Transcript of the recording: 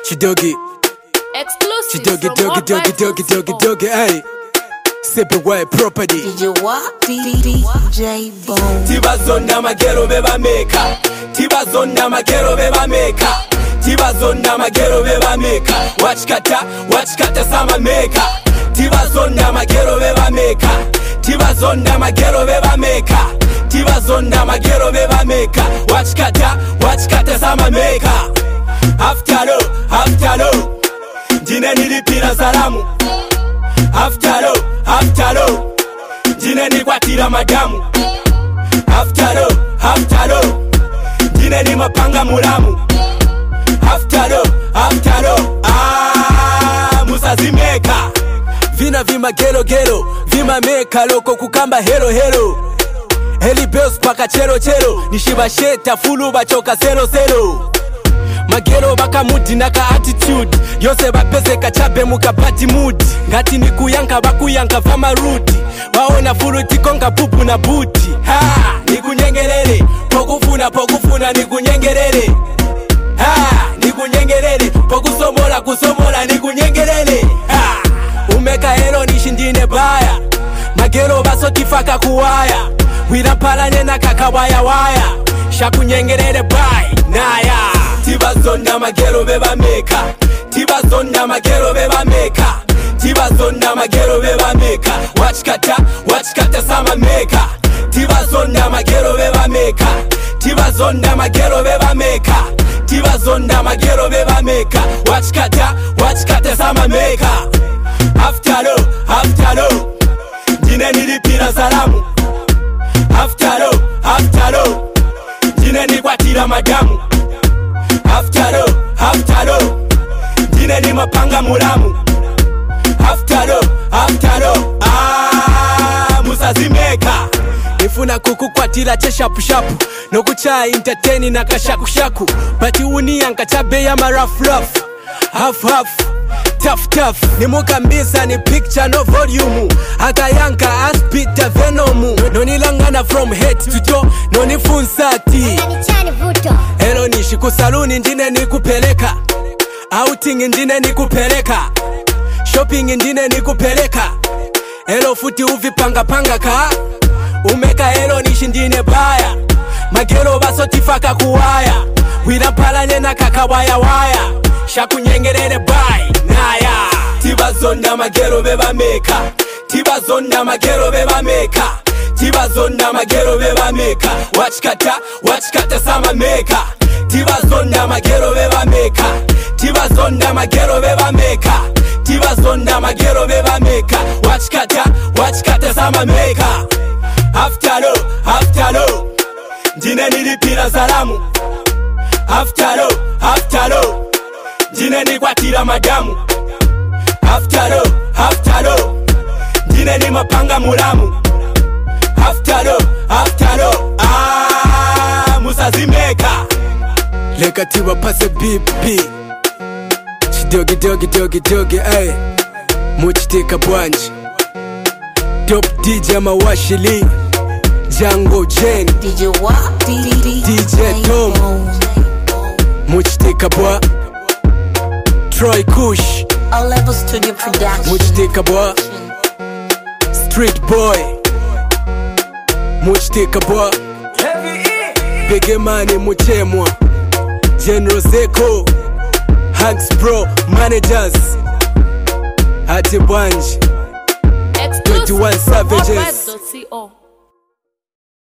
Chidogi. Exclusive. Chidogi, hey. Sipping white property. DJ Bone. Tibazonda magero beba meka. Tibazonda magero beba meka. Tibazonda magero beba meka. Watchkata sama meka. Tibazonda magero beba meka. Tibazonda magero beba meka. Tibazonda magero beba meka. Watchkata sama meka. After all, jine nilipira salamu. After all, jine nikwatira madamu. After all, jine ni mapanga mulamu. After all, musazimeka. Vina vima gelo, vima meka loko kukamba hero. Heli bells paka chero, nishiba sheta fulu bachoka zero. Magero baka mudi naka attitude. Yose bapese kachabe muka party mood. Ngati ni kuyanka bakuyanka fama rudi. Waona furuti konga pupu na buti. Ha, ni kunyengerere. Pokufuna ni kunyengerere. Ha, ni kunyengerere. Kusomola ni kunyengerere. Ha, umeka hero nishindine baya. Magero baso kifaka kuwaya. Wirapalanye na kakawaya. Shakunyengerere bai, naya. Tibazonda magero beba meka. Tibazonda magero beba meka. Tibazonda magero beba meka. Watchkata sama meka. Tibazonda magero beba meka. Tibazonda magero beba meka. Tibazonda magero beba meka. Watchkata sama meka. After all, jine nilipira salamu. After all, jine nikwatira madamu. After all, jine ni mapanga mulamu. After all, musazimeka. Nifuna kukukwatira che shapu nokucha entertain na kashakushaku. Bati uniyanka chabe ya rough half tough nimuka mbisa ni picture no volume. Akayanka aspita venomu. Nonilangana from head to toe. Nonifunsati Hello nishi kusaluni ndine nikupeleka. Outing ndine nikupeleka. Shopping ndine nikupeleka. Hello futi uvipanga ka. Umeka hello nishi ndine baya. Magero baso tifaka kuwaya. Wirapalanye na kakawaya. Shakunyengerere bai, naya. Tibazonda magero beba meka. Tibazonda magero beba meka. Tibazonda magero beba meka. Watchkata sama meka. Tibazonda magero beba meka. Tibazonda magero beba meka. Tibazonda magero beba meka. Watchkata sama meka. After all, jine nilipira salamu. After all, jine nikwatira madamu. After all, jine ni mapanga mulamu. After all, musazimeka. Leka tiwa pase BP. Chidogi, ay. Muchitika bwanji. Top DJ Mawashili. Django Jane. DJ Tom. Muchitika bwa. Troy Kush. All Level Studio Production. Muchitika bwa. Street Boy. Muchitika bwa. Big Money Muchemwa. General Zeko. Hanks Bro Managers. Ati Banj. 21 Savages.